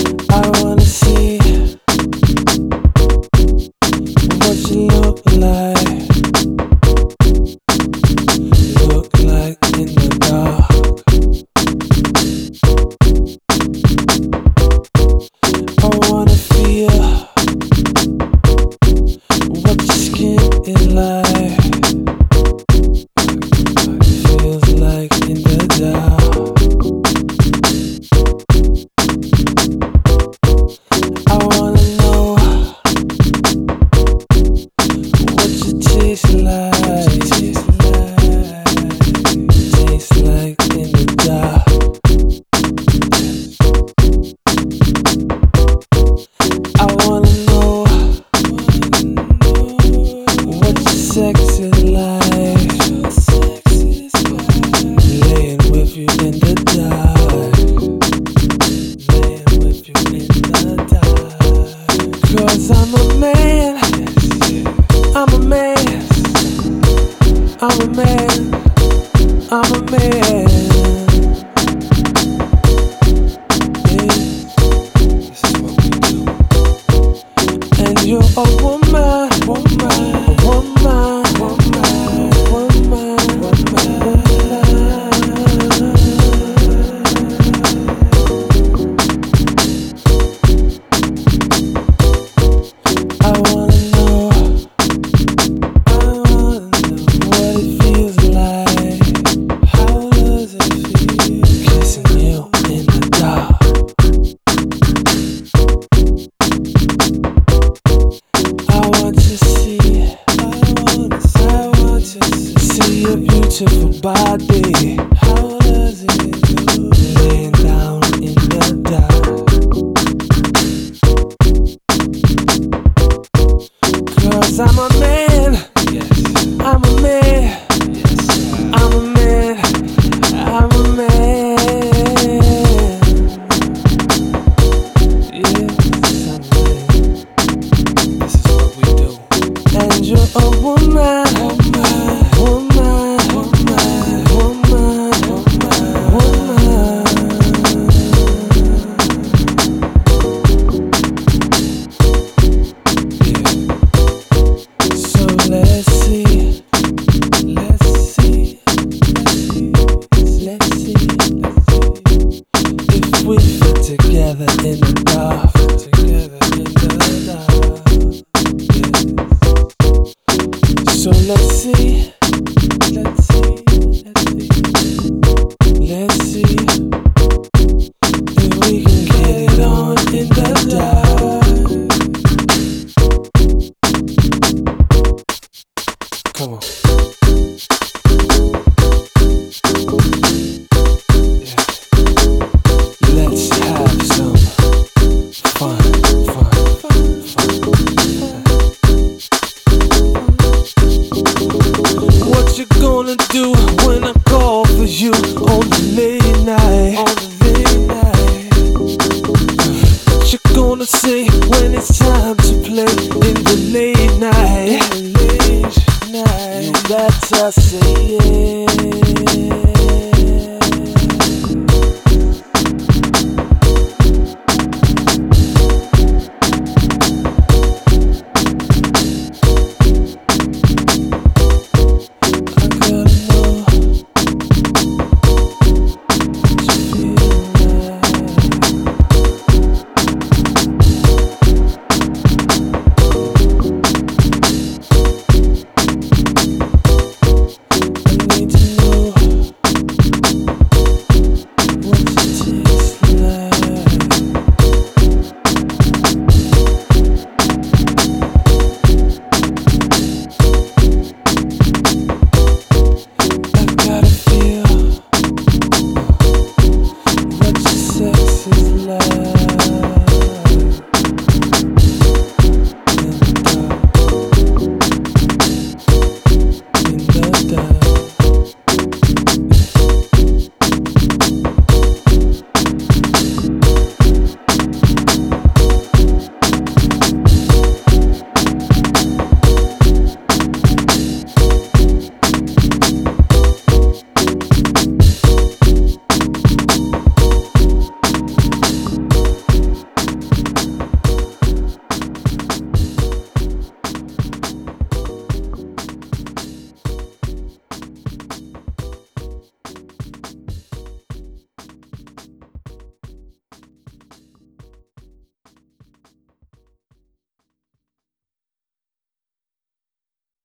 I wanna see what you look like. Look like in the dark. I wanna feel what your skin is like. Feels like in the dark. I wanna know what you taste like. Taste like in the dark. I wanna know what your sex is like. Laying with you in the dark. Laying with you in the dark. 'Cause I'm a man. I'm a man. I'm a man. I'm a man. Yeah. This is what we do. And you're a woman. Woman. Woman. Woman. Woman. I wanna know what it feels like. How does it feel kissing you in the dark? I want to see your beautiful body. How does it do? Laying down in the dark. 'Cause I'm a man. Yes. I'm a man. Yes. I'm a man. I'm a man. Yes, I'm a man. This is what we do. And you're a woman. Woman. Woman. Woman. Woman. Woman. Yeah. So let's see. Let's see. Let's see. If we fit together in the dark. Together in the dark. Yeah. So let's see. Let's see. Let's see. If we can get it on in the dark. Come on. Yeah. Let's have some fun. What you gonna do when I call for you on the late night? What you gonna say